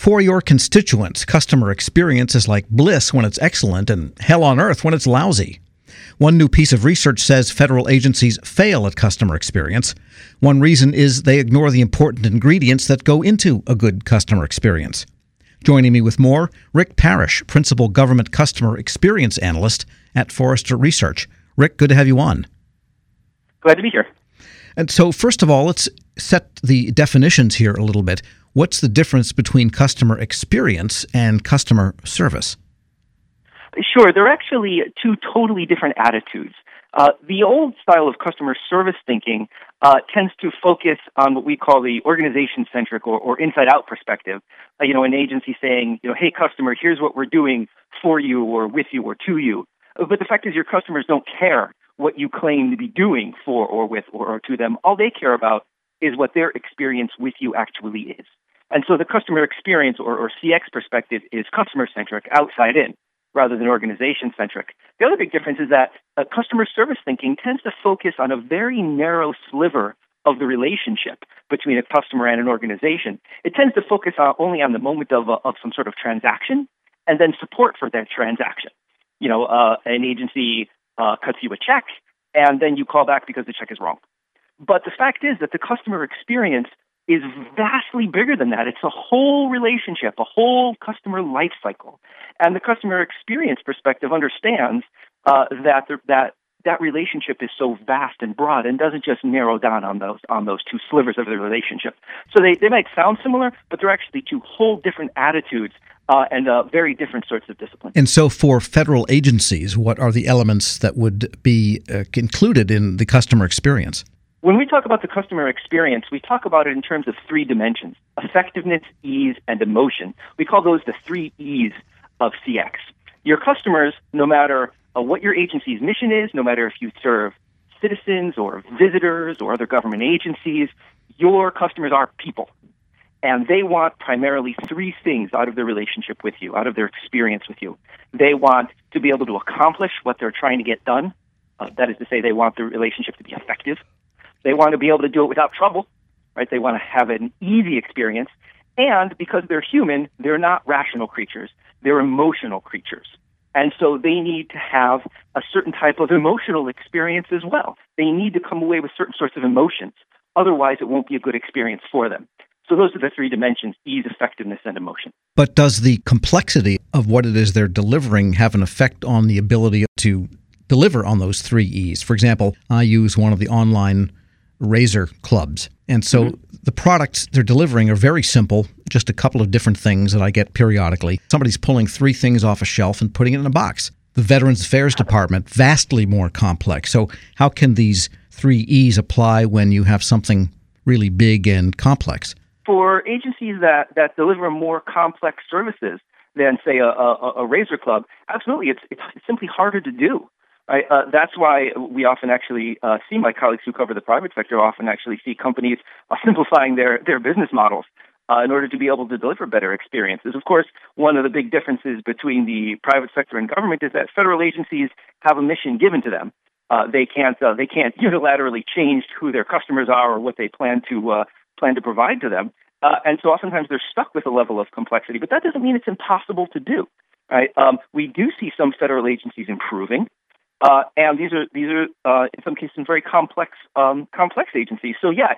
For your constituents, customer experience is like bliss when it's excellent and hell on earth when it's lousy. One new piece of research says federal agencies fail at customer experience. One reason is they ignore the important ingredients that go into a good customer experience. Joining me with more, Rick Parrish, Principal Government Customer Experience Analyst at Forrester Research. Rick, good to have you on. Glad to be here. And so, first of all, let's set the definitions here a little bit. What's the difference between customer experience and customer service? Sure. They're actually two totally different attitudes. The old style of customer service thinking tends to focus on what we call the organization-centric or inside-out perspective. An agency saying, hey, customer, here's what we're doing for you or with you or to you. But the fact is your customers don't care what you claim to be doing for or with or to them. All they care about is what their experience with you actually is. And so the customer experience or CX perspective is customer-centric, outside in, rather than organization-centric. The other big difference is that customer service thinking tends to focus on a very narrow sliver of the relationship between a customer and an organization. It tends to focus only on the moment of some sort of transaction and then support for that transaction. An agency cuts you a check, and then you call back because the check is wrong. But the fact is that the customer experience is vastly bigger than that. It's a whole relationship, a whole customer life cycle. And the customer experience perspective understands that relationship is so vast and broad and doesn't just narrow down on those two slivers of the relationship. So they might sound similar, but they're actually two whole different attitudes and very different sorts of disciplines. And so for federal agencies, what are the elements that would be included in the customer experience? When we talk about the customer experience, we talk about it in terms of three dimensions: effectiveness, ease, and emotion. We call those the three E's of CX. Your customers, no matter what your agency's mission is, no matter if you serve citizens or visitors or other government agencies, your customers are people. And they want primarily three things out of their relationship with you, out of their experience with you. They want to be able to accomplish what they're trying to get done. That is to say, they want the relationship to be effective. They want to be able to do it without trouble, right? They want to have an easy experience. And because they're human, they're not rational creatures. They're emotional creatures. And so they need to have a certain type of emotional experience as well. They need to come away with certain sorts of emotions. Otherwise, it won't be a good experience for them. So those are the three dimensions: ease, effectiveness, and emotion. But does the complexity of what it is they're delivering have an effect on the ability to deliver on those three E's? For example, I use one of the online razor clubs. And so the products they're delivering are very simple, just a couple of different things that I get periodically. Somebody's pulling three things off a shelf and putting it in a box. The Veterans Affairs Department, vastly more complex. So how can these three E's apply when you have something really big and complex? For agencies that deliver more complex services than, say, a razor club, absolutely, it's simply harder to do. Right? That's why we often actually see, my colleagues who cover the private sector often actually see companies simplifying their business models in order to be able to deliver better experiences. Of course, one of the big differences between the private sector and government is that federal agencies have a mission given to them. They can't unilaterally change who their customers are or what they plan to provide to them. And so oftentimes they're stuck with a level of complexity, but that doesn't mean it's impossible to do. Right? We do see some federal agencies improving. And these are in some cases very complex agencies. So yeah,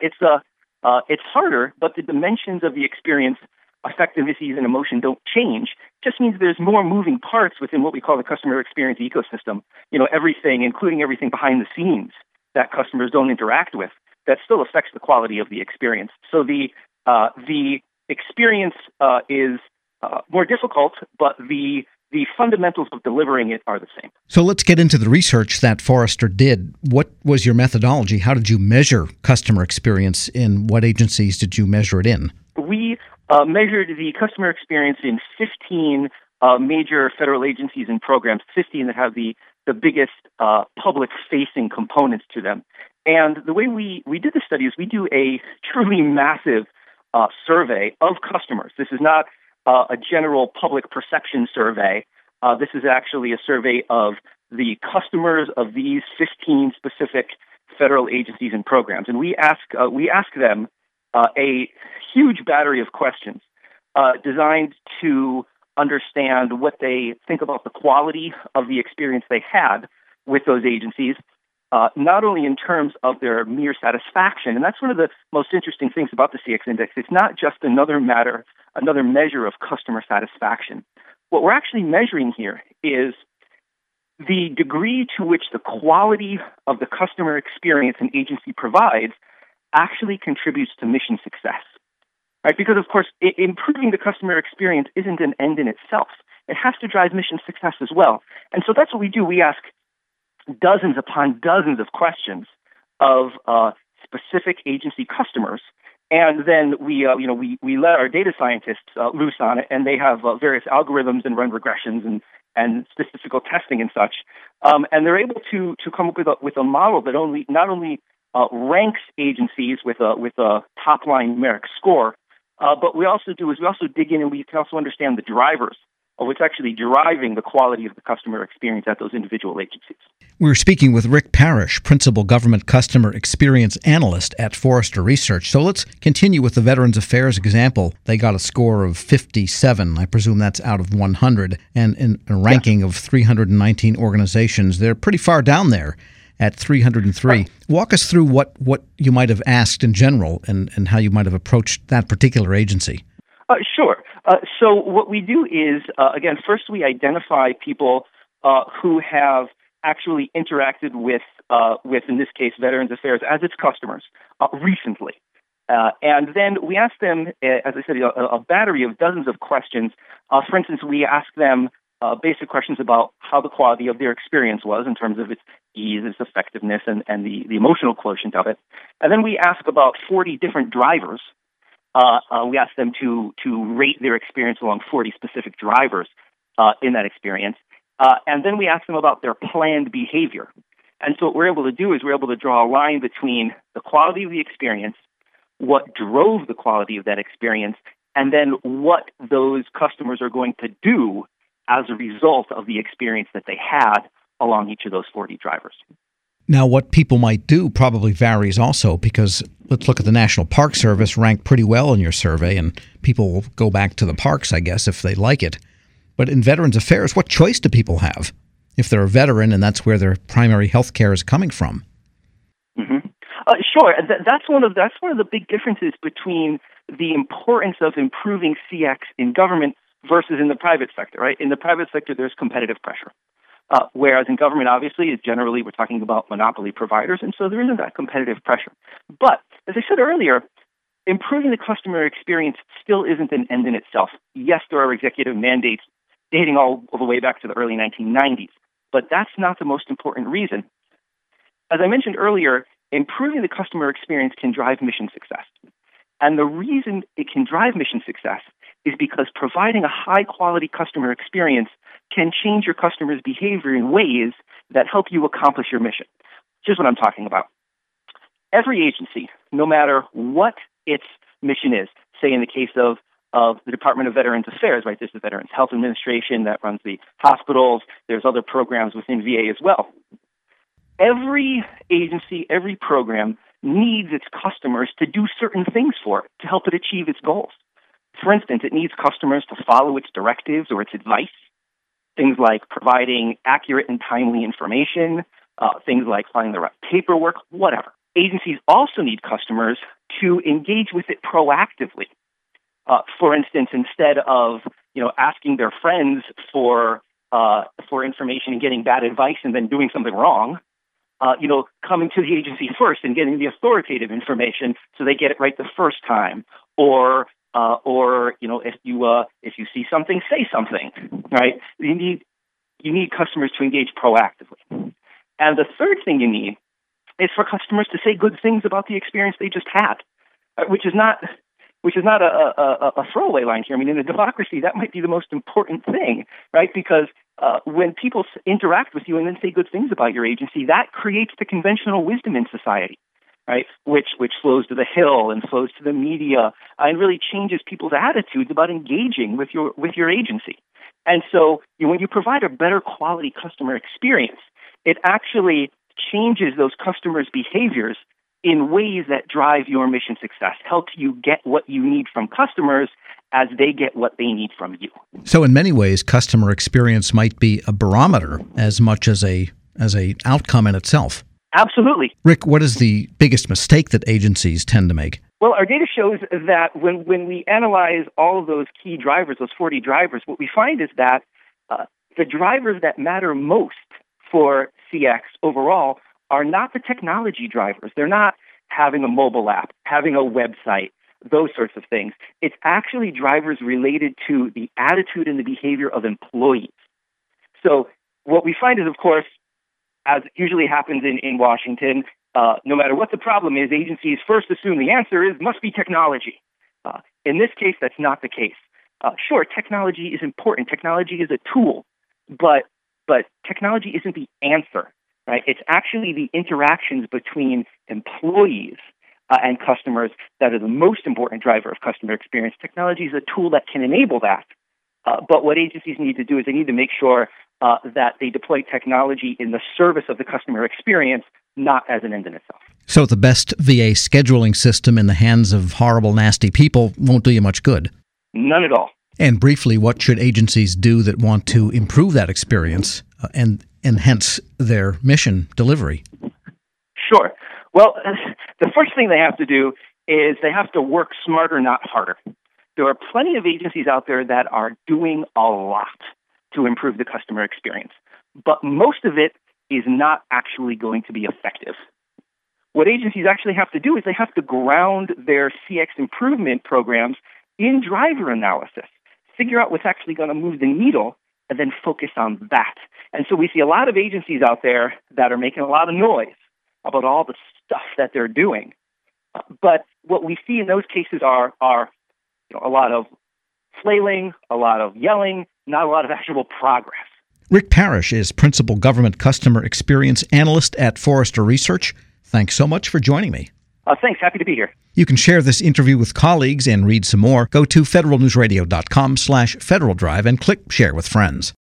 it's harder, but the dimensions of the experience, effectiveness, ease, and emotion don't change. It just means there's more moving parts within what we call the customer experience ecosystem. Everything, including everything behind the scenes that customers don't interact with, that still affects the quality of the experience. So the experience is more difficult, but the fundamentals of delivering it are the same. So let's get into the research that Forrester did. What was your methodology? How did you measure customer experience? In what agencies did you measure it in? We measured the customer experience in 15 major federal agencies and programs, 15 that have the biggest public-facing components to them. And the way we did the study is we do a truly massive survey of customers. This is not a general public perception survey. This is actually a survey of the customers of these 15 specific federal agencies and programs. And we ask them a huge battery of questions designed to understand what they think about the quality of the experience they had with those agencies, not only in terms of their mere satisfaction, and that's one of the most interesting things about the CX Index. It's not just another measure of customer satisfaction. What we're actually measuring here is the degree to which the quality of the customer experience an agency provides actually contributes to mission success. Right? Because, of course, improving the customer experience isn't an end in itself. It has to drive mission success as well. And so that's what we do. We ask dozens upon dozens of questions of specific agency customers, and then we let our data scientists loose on it, and they have various algorithms and run regressions and statistical testing and such, and they're able to come up with a model that not only ranks agencies with a top line numeric score, but we also dig in, and we can also understand the drivers of what's actually driving the quality of the customer experience at those individual agencies. We're speaking with Rick Parrish, Principal Government Customer Experience Analyst at Forrester Research. So let's continue with the Veterans Affairs example. They got a score of 57. I presume that's out of 100. And in a ranking of 319 organizations, they're pretty far down there at 303. Right. Walk us through what you might have asked in general and how you might have approached that particular agency. Sure. So what we do is, again, first we identify people who have actually interacted with, in this case, Veterans Affairs as its customers recently. And then we ask them, as I said, a battery of dozens of questions. For instance, we ask them basic questions about how the quality of their experience was in terms of its ease, its effectiveness, and the emotional quotient of it. And then we ask about 40 different drivers. We ask them to rate their experience along 40 specific drivers in that experience. And then we ask them about their planned behavior. And so what we're able to do is we're able to draw a line between the quality of the experience, what drove the quality of that experience, and then what those customers are going to do as a result of the experience that they had along each of those 40 drivers. Now, what people might do probably varies also, because let's look at the National Park Service ranked pretty well in your survey, and people will go back to the parks, I guess, if they like it. But in Veterans Affairs, what choice do people have if they're a veteran and that's where their primary health care is coming from? Mm-hmm. Sure. That's one of the big differences between the importance of improving CX in government versus in the private sector, right? In the private sector, there's competitive pressure. Whereas in government, obviously, generally we're talking about monopoly providers, and so there isn't that competitive pressure. But, as I said earlier, improving the customer experience still isn't an end in itself. Yes, there are executive mandates dating all the way back to the early 1990s, but that's not the most important reason. As I mentioned earlier, improving the customer experience can drive mission success. And the reason it can drive mission success is because providing a high-quality customer experience can change your customer's behavior in ways that help you accomplish your mission. Here's what I'm talking about. Every agency, no matter what its mission is, say in the case of the Department of Veterans Affairs, right? There's the Veterans Health Administration that runs the hospitals. There's other programs within VA as well. Every agency, every program needs its customers to do certain things for it to help it achieve its goals. For instance, it needs customers to follow its directives or its advice. Things like providing accurate and timely information, things like finding the right paperwork, whatever. Agencies also need customers to engage with it proactively. For instance, instead of asking their friends for information and getting bad advice and then doing something wrong, coming to the agency first and getting the authoritative information so they get it right the first time, or if you see something, say something, right? You need customers to engage proactively. And the third thing you need is for customers to say good things about the experience they just had, which is not a throwaway line here. I mean, in a democracy, that might be the most important thing, right? Because when people interact with you and then say good things about your agency, that creates the conventional wisdom in society, right? Which flows to the Hill and flows to the media and really changes people's attitudes about engaging with your agency. And so when you provide a better quality customer experience, it actually changes those customers' behaviors in ways that drive your mission success, help you get what you need from customers as they get what they need from you. So in many ways, customer experience might be a barometer as much as a outcome in itself. Absolutely. Rick, what is the biggest mistake that agencies tend to make? Well, our data shows that when we analyze all of those key drivers, those 40 drivers, what we find is that the drivers that matter most for CX overall are not the technology drivers. They're not having a mobile app, having a website, those sorts of things. It's actually drivers related to the attitude and the behavior of employees. So what we find is, of course, as usually happens in Washington, no matter what the problem is, agencies first assume the answer must be technology. In this case, that's not the case. Sure, technology is important. Technology is a tool, but technology isn't the answer, right? It's actually the interactions between employees and customers that are the most important driver of customer experience. Technology is a tool that can enable that. But what agencies need to do is they need to make sure that they deploy technology in the service of the customer experience, not as an end in itself. So the best VA scheduling system in the hands of horrible, nasty people won't do you much good. None at all. And briefly, what should agencies do that want to improve that experience and enhance their mission delivery? Sure. Well, the first thing they have to do is they have to work smarter, not harder. There are plenty of agencies out there that are doing a lot to improve the customer experience, but most of it is not actually going to be effective. What agencies actually have to do is they have to ground their CX improvement programs in driver analysis, figure out what's actually going to move the needle, and then focus on that. And so we see a lot of agencies out there that are making a lot of noise about all the stuff that they're doing. But what we see in those cases are a lot of flailing, a lot of yelling, not a lot of actual progress. Rick Parrish is Principal Government Customer Experience Analyst at Forrester Research. Thanks so much for joining me. Thanks. Happy to be here. You can share this interview with colleagues and read some more. Go to federalnewsradio.com/Federal Drive and click Share with Friends.